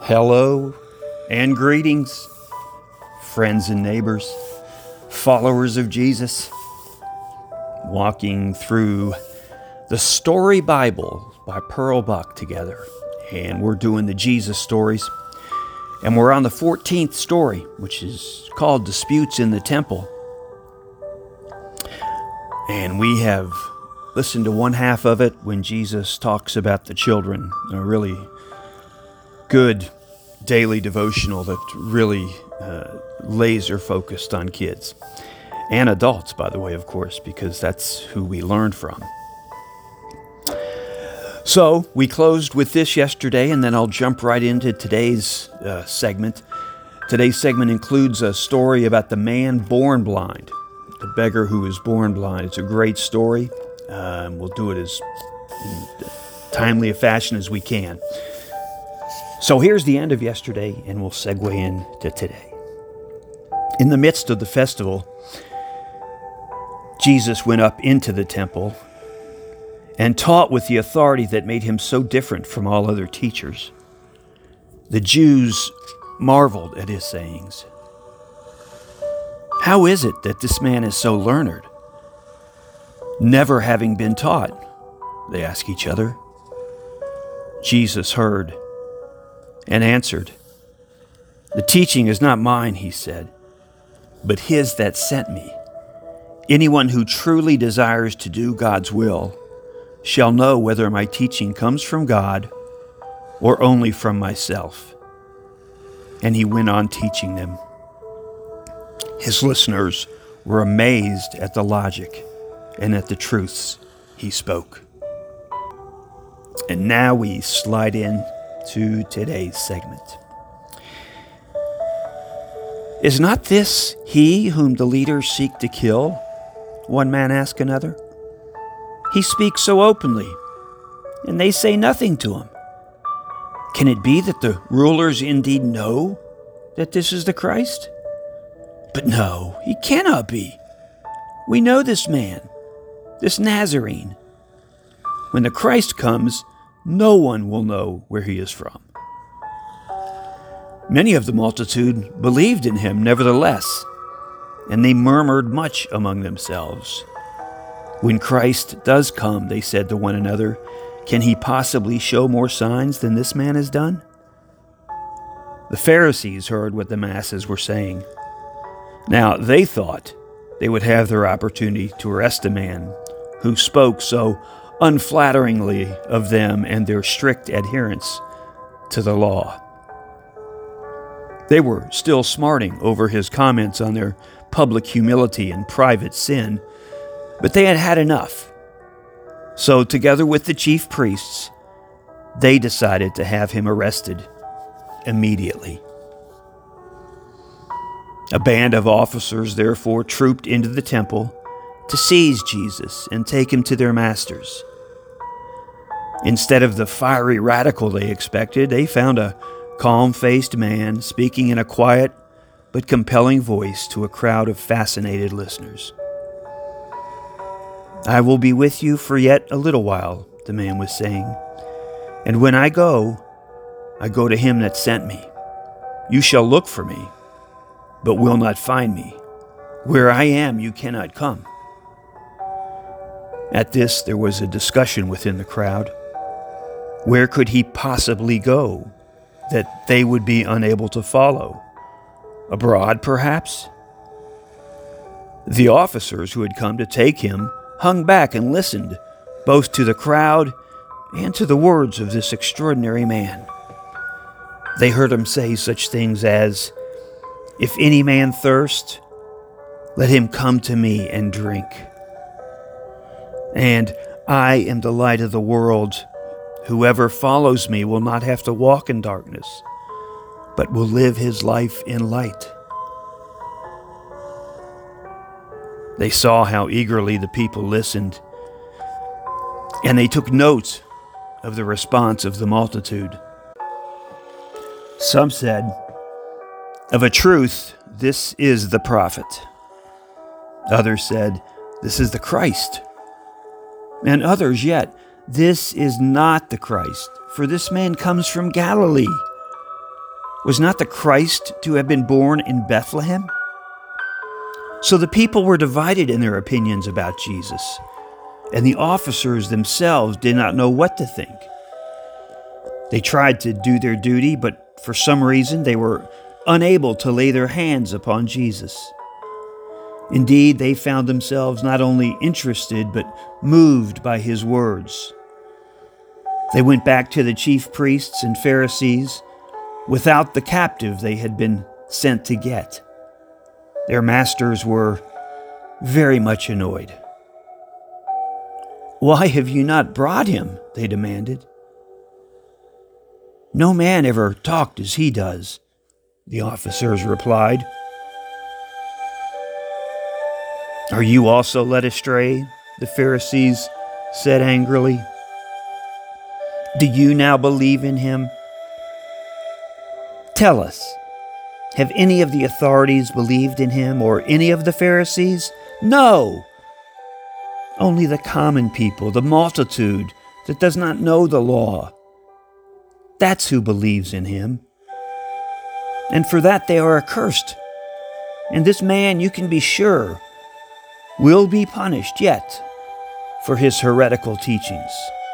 Hello and greetings, friends and neighbors, followers of Jesus, walking through the Story Bible by Pearl Buck together. And we're doing the Jesus stories. And we're on the 14th story, which is called Disputes in the Temple. And we have listened to one half of it when Jesus talks about the children, a really good daily devotional that really laser focused on kids and adults, by the way, of course, because that's who we learned from. So we closed with this yesterday, and then I'll jump right into today's segment. Today's segment includes a story about the man born blind, the beggar who was born blind. It's a great story. We'll do it as timely a fashion as we can. So here's the end of yesterday, and we'll segue into today. In the midst of the festival, Jesus went up into the temple and taught with the authority that made him so different from all other teachers. The Jews marveled at his sayings. "How is it that this man is so learned, never having been taught?" they asked each other. Jesus heard and answered, "The teaching is not mine," he said, "but his that sent me. Anyone who truly desires to do God's will shall know whether my teaching comes from God or only from myself." And he went on teaching them. His listeners were amazed at the logic and at the truths he spoke. And now we slide in to today's segment. "Is not this he whom the leaders seek to kill?" one man asked another. "He speaks so openly, and they say nothing to him. Can it be that the rulers indeed know that this is the Christ? But no, he cannot be. We know this man, this Nazarene. When the Christ comes, no one will know where he is from." Many of the multitude believed in him nevertheless, and they murmured much among themselves. "When Christ does come," they said to one another, "can he possibly show more signs than this man has done?" The Pharisees heard what the masses were saying. Now they thought they would have their opportunity to arrest a man who spoke so unflatteringly of them and their strict adherence to the law. They were still smarting over his comments on their public humility and private sin, but they had had enough. So together with the chief priests, they decided to have him arrested immediately. A band of officers therefore trooped into the temple to seize Jesus and take him to their masters. Instead of the fiery radical they expected, they found a calm-faced man speaking in a quiet but compelling voice to a crowd of fascinated listeners. "I will be with you for yet a little while," the man was saying. "And when I go to him that sent me. You shall look for me, but will not find me. Where I am, you cannot come." At this, there was a discussion within the crowd. Where could he possibly go that they would be unable to follow? Abroad, perhaps? The officers who had come to take him hung back and listened both to the crowd and to the words of this extraordinary man. They heard him say such things as, "If any man thirst, let him come to me and drink. And I am the light of the world. Whoever follows me will not have to walk in darkness, but will live his life in light." They saw how eagerly the people listened, and they took note of the response of the multitude. Some said, "Of a truth, this is the prophet." Others said, "This is the Christ." And others yet, "This is not the Christ, for this man comes from Galilee." Was not the Christ to have been born in Bethlehem? So the people were divided in their opinions about Jesus, and the officers themselves did not know what to think. They tried to do their duty, but for some reason they were unable to lay their hands upon Jesus. Indeed, they found themselves not only interested, but moved by his words. They went back to the chief priests and Pharisees without the captive they had been sent to get. Their masters were very much annoyed. "Why have you not brought him?" they demanded. "No man ever talked as he does," the officers replied. "Are you also led astray?" the Pharisees said angrily. "Do you now believe in him? Tell us, have any of the authorities believed in him, or any of the Pharisees? No! Only the common people, the multitude that does not know the law. That's who believes in him. And for that they are accursed. And this man, you can be sure, will be punished yet for his heretical teachings."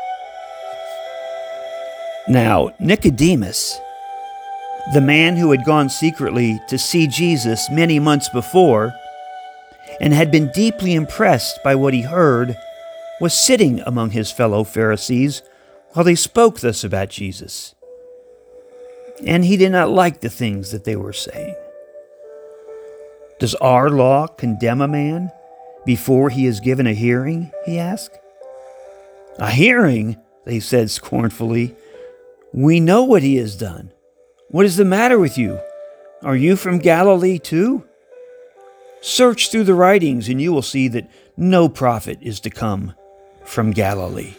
Now, Nicodemus, the man who had gone secretly to see Jesus many months before and had been deeply impressed by what he heard, was sitting among his fellow Pharisees while they spoke thus about Jesus. And he did not like the things that they were saying. "Does our law condemn a man before he is given a hearing?" he asked. "A hearing?" they said scornfully. "We know what he has done. What is the matter with you? Are you from Galilee too? Search through the writings and you will see that no prophet is to come from Galilee."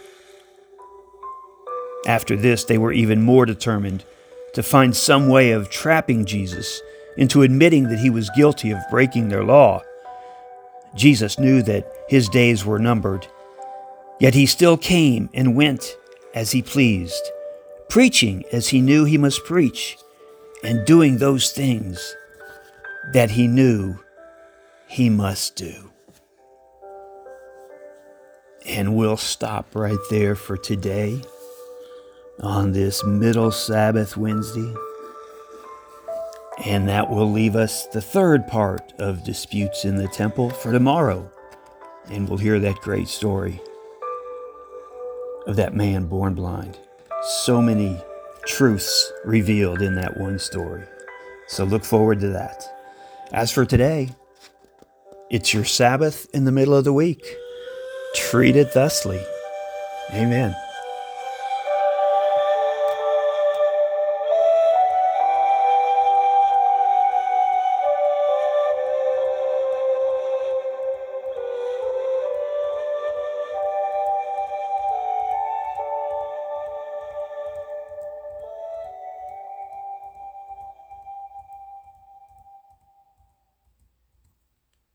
After this, they were even more determined to find some way of trapping Jesus into admitting that he was guilty of breaking their law. Jesus knew that his days were numbered, yet he still came and went as he pleased, preaching as he knew he must preach, and doing those things that he knew he must do. And we'll stop right there for today on this middle Sabbath Wednesday. And that will leave us the third part of Disputes in the Temple for tomorrow. And we'll hear that great story of that man born blind. So many truths revealed in that one story. So look forward to that. As for today, it's your Sabbath in the middle of the week. Treat it thusly. Amen.